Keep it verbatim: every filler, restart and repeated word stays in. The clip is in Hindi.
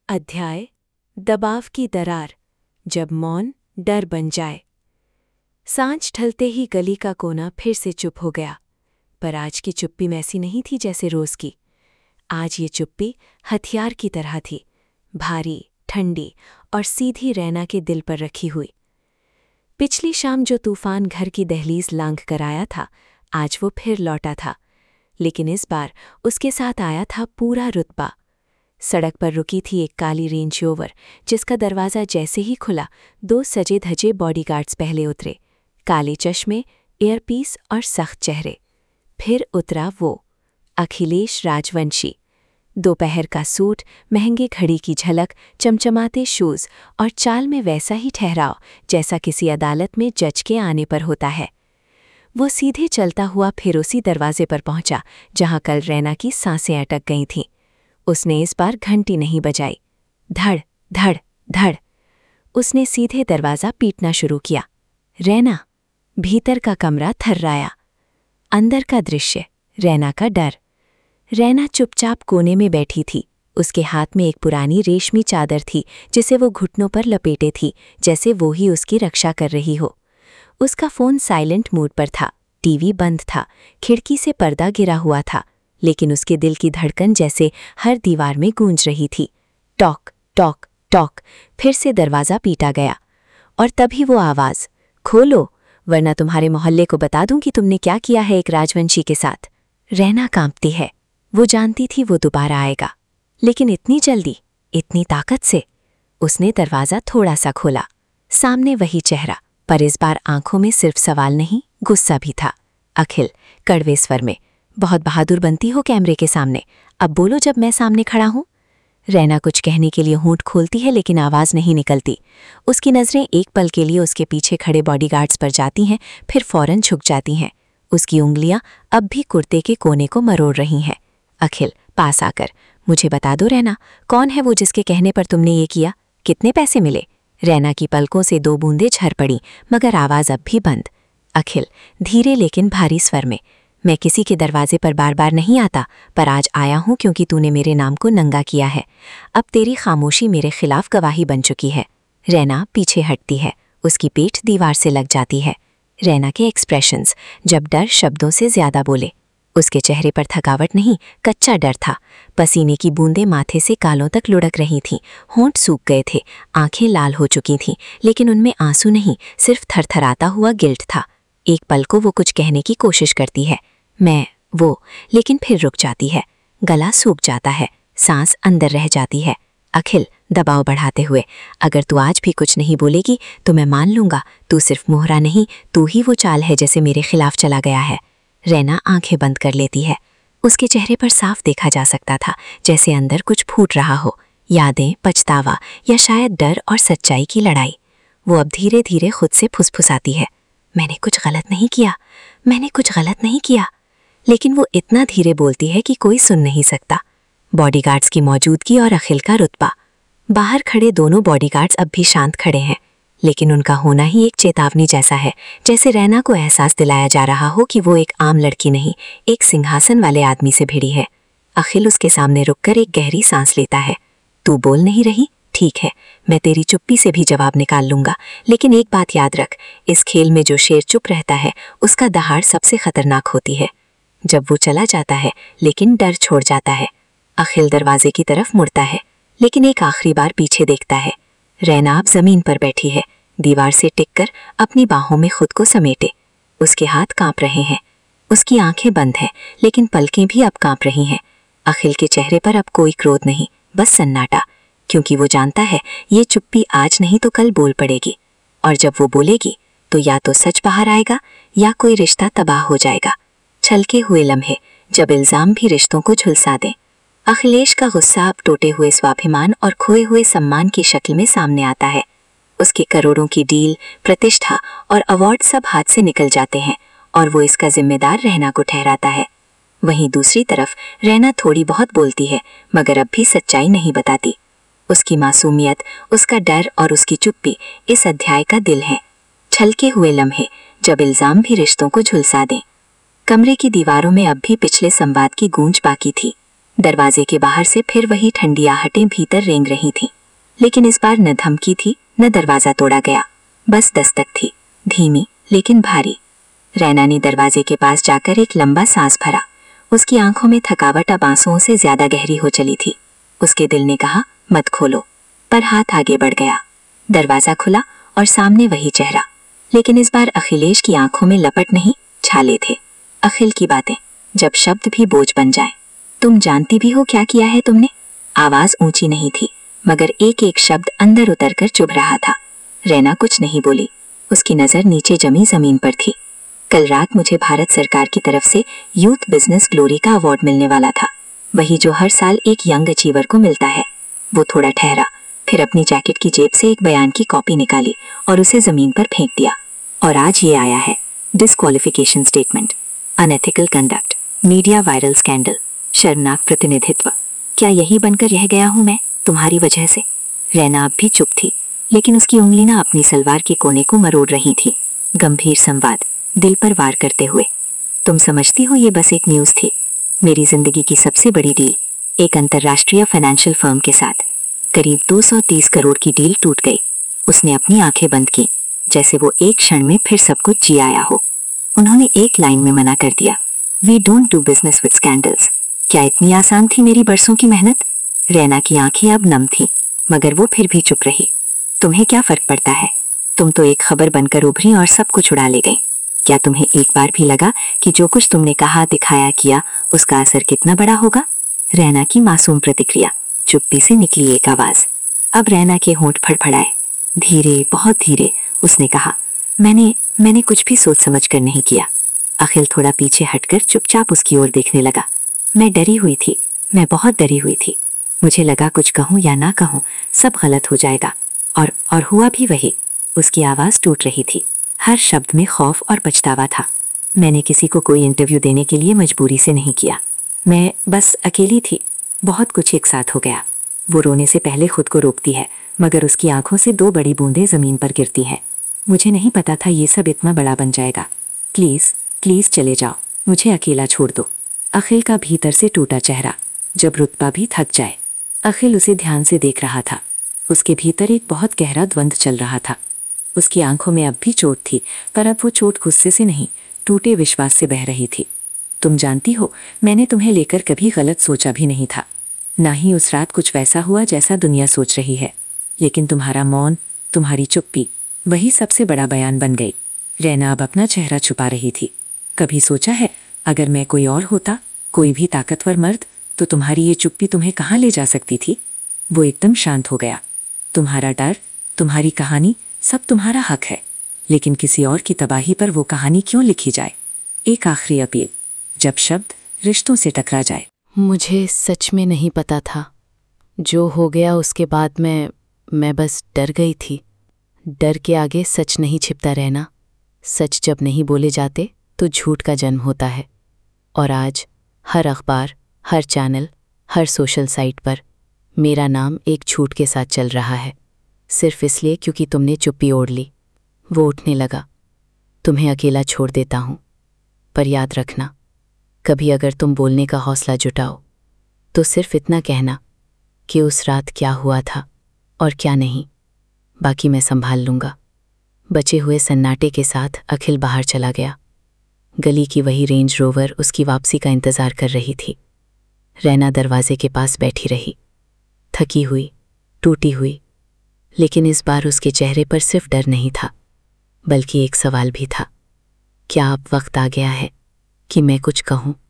अध्याय दबाव की दरार, जब मौन डर बन जाए। सांझ ढलते ही गली का कोना फिर से चुप हो गया, पर आज की चुप्पी वैसी नहीं थी जैसे रोज की। आज ये चुप्पी हथियार की तरह थी, भारी, ठंडी और सीधी रैना के दिल पर रखी हुई। पिछली शाम जो तूफान घर की दहलीज लांघ कर आया था, आज वो फिर लौटा था, लेकिन इस बार उसके साथ आया था पूरा रुतबा। सड़क पर रुकी थी एक काली रेंज रोवर, जिसका दरवाज़ा जैसे ही खुला दो सजे धजे बॉडीगार्ड्स पहले उतरे, काले चश्मे, एयरपीस और सख्त चेहरे। फिर उतरा वो अखिलेश राजवंशी। दोपहर का सूट, महंगे घड़ी की झलक, चमचमाते शूज़ और चाल में वैसा ही ठहराव जैसा किसी अदालत में जज के आने पर होता है। वो सीधे चलता हुआ फिर उसी दरवाजे पर पहुंचा जहां कल रैना की सांसें अटक गई थीं। उसने इस बार घंटी नहीं बजाई। धड़ धड़ धड़ उसने सीधे दरवाज़ा पीटना शुरू किया। रैना। भीतर का कमरा थर्राया। अंदर का दृश्य, रैना का डर। रैना चुपचाप कोने में बैठी थी। उसके हाथ में एक पुरानी रेशमी चादर थी जिसे वो घुटनों पर लपेटे थी, जैसे वो ही उसकी रक्षा कर रही हो। उसका फ़ोन साइलेंट मोड पर था, टीवी बंद था, खिड़की से पर्दा गिरा हुआ था, लेकिन उसके दिल की धड़कन जैसे हर दीवार में गूंज रही थी। टॉक टॉक टॉक फिर से दरवाज़ा पीटा गया, और तभी वो आवाज़, खोलो वरना तुम्हारे मोहल्ले को बता दूं कि तुमने क्या किया है एक राजवंशी के साथ। रैना कांपती है। वो जानती थी वो दोबारा आएगा, लेकिन इतनी जल्दी, इतनी ताकत से। उसने दरवाज़ा थोड़ा सा खोला। सामने वही चेहरा, पर इस बार आंखों में सिर्फ सवाल नहीं, गुस्सा भी था। अखिल, कड़वे स्वर में, बहुत बहादुर बनती हो कैमरे के सामने, अब बोलो जब मैं सामने खड़ा हूं। रैना कुछ कहने के लिए होंठ खोलती है, लेकिन आवाज़ नहीं निकलती। उसकी नज़रें एक पल के लिए उसके पीछे खड़े बॉडीगार्ड्स पर जाती हैं, फिर फौरन झुक जाती हैं। उसकी उंगलियां अब भी कुर्ते के कोने को मरोड़ रही हैं। अखिल, पास आकर, मुझे बता दो रैना, कौन है वो जिसके कहने पर तुमने ये किया? कितने पैसे मिले? रैना की पलकों से दो बूंदें झर पड़ी, मगर आवाज़ अब भी बंद। अखिल, धीरे लेकिन भारी स्वर में, मैं किसी के दरवाजे पर बार बार नहीं आता, पर आज आया हूं क्योंकि तूने मेरे नाम को नंगा किया है। अब तेरी खामोशी मेरे खिलाफ गवाही बन चुकी है। रैना पीछे हटती है, उसकी पीठ दीवार से लग जाती है। रैना के एक्सप्रेशंस, जब डर शब्दों से ज्यादा बोले। उसके चेहरे पर थकावट नहीं, कच्चा डर था। पसीने की बूंदें माथे से कालों तक लुढ़क रही थीं, होंठ सूख गए थे, आंखें लाल हो चुकी थीं, लेकिन उनमें आंसू नहीं, सिर्फ थरथराता हुआ गिल्ट था। एक पल को वो कुछ कहने की कोशिश करती है, मैं, वो, लेकिन फिर रुक जाती है। गला सूख जाता है, सांस अंदर रह जाती है। अखिल, दबाव बढ़ाते हुए, अगर तू आज भी कुछ नहीं बोलेगी तो मैं मान लूंगा तू सिर्फ मोहरा नहीं, तू ही वो चाल है जैसे मेरे खिलाफ चला गया है। रैना आंखें बंद कर लेती है। उसके चेहरे पर साफ देखा जा सकता था जैसे अंदर कुछ फूट रहा हो, यादें, पछतावा या शायद डर और सच्चाई की लड़ाई। वो अब धीरे धीरे खुद से फुसफुसाती है, मैंने कुछ गलत नहीं किया, मैंने कुछ गलत नहीं किया। लेकिन वो इतना धीरे बोलती है कि कोई सुन नहीं सकता। बॉडीगार्ड्स की मौजूदगी और अखिल का रुतबा। बाहर खड़े दोनों बॉडीगार्ड्स अब भी शांत खड़े हैं, लेकिन उनका होना ही एक चेतावनी जैसा है, जैसे रैना को एहसास दिलाया जा रहा हो कि वो एक आम लड़की नहीं, एक सिंहासन वाले आदमी से भिड़ी है। अखिल उसके सामने रुककर एक गहरी सांस लेता है। तू बोल नहीं रही? ठीक है, मैं तेरी चुप्पी से भी जवाब निकाल लूंगा, लेकिन एक बात याद रख, इस खेल में जो शेर चुप रहता है उसका दहाड़ सबसे खतरनाक होती है। जब वो चला जाता है लेकिन डर छोड़ जाता है। अखिल दरवाजे की तरफ मुड़ता है, लेकिन एक आखिरी बार पीछे देखता है। रैना अब जमीन पर बैठी है, दीवार से टिककर अपनी बाहों में खुद को समेटे। उसके हाथ कांप रहे हैं, उसकी आंखें बंद हैं, लेकिन पलकें भी अब कांप रही हैं। अखिल के चेहरे पर अब कोई क्रोध नहीं, बस सन्नाटा, क्योंकि वो जानता है ये चुप्पी आज नहीं तो कल बोल पड़ेगी, और जब वो बोलेगी तो या तो सच बाहर आएगा या कोई रिश्ता तबाह हो जाएगा। छलके हुए लम्हे, जब इल्जाम भी रिश्तों को झुलसा दें। अखिलेश का गुस्सा अब टूटे हुए स्वाभिमान और खोए हुए सम्मान की शक्ल में सामने आता है। उसके करोड़ों की डील, प्रतिष्ठा और अवार्ड सब हाथ से निकल जाते हैं, और वो इसका जिम्मेदार रैना को ठहराता है। वहीं दूसरी तरफ रैना थोड़ी बहुत बोलती है, मगर अब भी सच्चाई नहीं बताती। उसकी मासूमियत, उसका डर और उसकी चुप्पी इस अध्याय का दिल है। छलके हुए लम्हे, जब इल्जाम भी रिश्तों को झुलसा दें। कमरे की दीवारों में अब भी पिछले संवाद की गूंज बाकी थी। दरवाजे के बाहर से फिर वही ठंडी आहटें भीतर रेंग रही थीं, लेकिन इस बार न धमकी थी न दरवाजा तोड़ा गया, बस दस्तक थी, धीमी लेकिन भारी। रैना ने दरवाजे के पास जाकर एक लंबा सांस भरा। उसकी आंखों में थकावट अब आंसुओं से ज्यादा गहरी हो चली थी। उसके दिल ने कहा मत खोलो, पर हाथ आगे बढ़ गया। दरवाजा खुला और सामने वही चेहरा, लेकिन इस बार अखिलेश की आंखों में लपट नहीं, छाले थे। अखिल की बातें, जब शब्द भी बोझ बन जाए। तुम जानती भी हो क्या किया है तुमने? आवाज ऊंची नहीं थी, मगर एक एक शब्द अंदर उतरकर चुभ रहा था। रैना कुछ नहीं बोली, उसकी नजर नीचे जमी जमीन पर थी। कल रात मुझे भारत सरकार की तरफ से यूथ बिजनेस ग्लोरी का अवार्ड मिलने वाला था, वही जो हर साल एक यंग अचीवर को मिलता है। वो थोड़ा ठहरा, फिर अपनी जैकेट की जेब से एक बयान की कॉपी निकाली और उसे जमीन पर फेंक दिया। और आज ये आया है, disqualification statement, unethical conduct, media viral scandal, शर्मनाक प्रतिनिधित्व। क्या यही बनकर रह गया हूं मैं तुम्हारी वजह से? रैना अब भी चुप थी, लेकिन उसकी उंगली ना अपनी सलवार के कोने को मरोड़ रही थी। गंभीर संवाद, दिल पर वार करते हुए। तुम समझती हो ये बस एक न्यूज़ थी, मेरी जिंदगी की सबसे बड़ी डील, एक अंतर्राष्ट्रीय फाइनेंशियल फर्म के साथ। करीब दो सौ तीस करोड़ की डील टूट गई। उसने अपनी आंखें बंद की, जैसे वो एक क्षण में फिर सब कुछ जी आया हो। उन्होंने एक लाइन में मना कर दिया, we don't do business with scandals. क्या इतनी आसान थी मेरी बरसों की मेहनत? रैना की आंखें अब नम थीं, मगर वो फिर भी चुप रही। तुम्हें क्या फर्क पड़ता है? तुम तो एक खबर बनकर उभरी और सब कुछ उड़ा ले गई। क्या तुम्हें एक बार भी लगा कि जो कुछ तुमने कहा, दिखाया, किया, उसका असर कितना बड़ा होगा? रैना की मासूम प्रतिक्रिया। चुप्पी से निकली एक आवाज। अब रैना के होंठ फड़फड़ाए। धीरे, बहुत धीरे उसने कहा, मैंने मैंने कुछ भी सोच समझ कर नहीं किया। अखिल थोड़ा पीछे हटकर चुपचाप उसकी ओर देखने लगा। मैं डरी हुई थी, मैं बहुत डरी हुई थी। मुझे लगा कुछ कहूँ या ना कहूँ सब गलत हो जाएगा, और और हुआ भी वही। उसकी आवाज टूट रही थी, हर शब्द में खौफ और पछतावा था। मैंने किसी को कोई इंटरव्यू देने के लिए मजबूरी से नहीं किया, मैं बस अकेली थी। बहुत कुछ एक साथ हो गया। वो रोने से पहले खुद को रोकती है, मगर उसकी आंखों से दो बड़ी बूंदें जमीन पर गिरती हैं। मुझे नहीं पता था ये सब इतना बड़ा बन जाएगा। प्लीज प्लीज चले जाओ, मुझे अकेला छोड़ दो। अखिल का भीतर से टूटा चेहरा, जब रुतबा भी थक जाए। अखिल उसे ध्यान से देख रहा था। उसके भीतर एक बहुत गहरा द्वंद्व चल रहा था। उसकी आंखों में अब भी चोट थी, पर अब वो चोट गुस्से से नहीं, टूटे विश्वास से बह रही थी। तुम जानती हो, मैंने तुम्हें लेकर कभी गलत सोचा भी नहीं था। ना ही उस रात कुछ वैसा हुआ जैसा दुनिया सोच रही है। लेकिन तुम्हारा मौन, तुम्हारी चुप्पी, वही सबसे बड़ा बयान बन गई। रैना अब अपना चेहरा छुपा रही थी। कभी सोचा है, अगर मैं कोई और होता, कोई भी ताकतवर मर्द, तो तुम्हारी ये चुप्पी तुम्हें कहाँ ले जा सकती थी? वो एकदम शांत हो गया। तुम्हारा डर, तुम्हारी कहानी, सब तुम्हारा हक है, लेकिन किसी और की तबाही पर वो कहानी क्यों लिखी जाए? एक आखिरी अपील, जब शब्द रिश्तों से टकरा जाए। मुझे सच में नहीं पता था। जो हो गया उसके बाद मैं मैं बस डर गई थी। डर के आगे सच नहीं छिपता रहना। सच जब नहीं बोले जाते तो झूठ का जन्म होता है। और आज हर अखबार, हर चैनल, हर सोशल साइट पर मेरा नाम एक झूठ के साथ चल रहा है, सिर्फ इसलिए क्योंकि तुमने चुप्पी ओढ़ ली। वो उठने लगा। तुम्हें अकेला छोड़ देता हूँ, पर याद रखना, कभी अगर तुम बोलने का हौसला जुटाओ तो सिर्फ इतना कहना कि उस रात क्या हुआ था और क्या नहीं, बाकी मैं संभाल लूँगा। बचे हुए सन्नाटे के साथ अखिल बाहर चला गया। गली की वही रेंज रोवर उसकी वापसी का इंतज़ार कर रही थी। रैना दरवाजे के पास बैठी रही, थकी हुई, टूटी हुई, लेकिन इस बार उसके चेहरे पर सिर्फ डर नहीं था, बल्कि एक सवाल भी था। क्या अब वक्त आ गया है कि मैं कुछ कहूँ?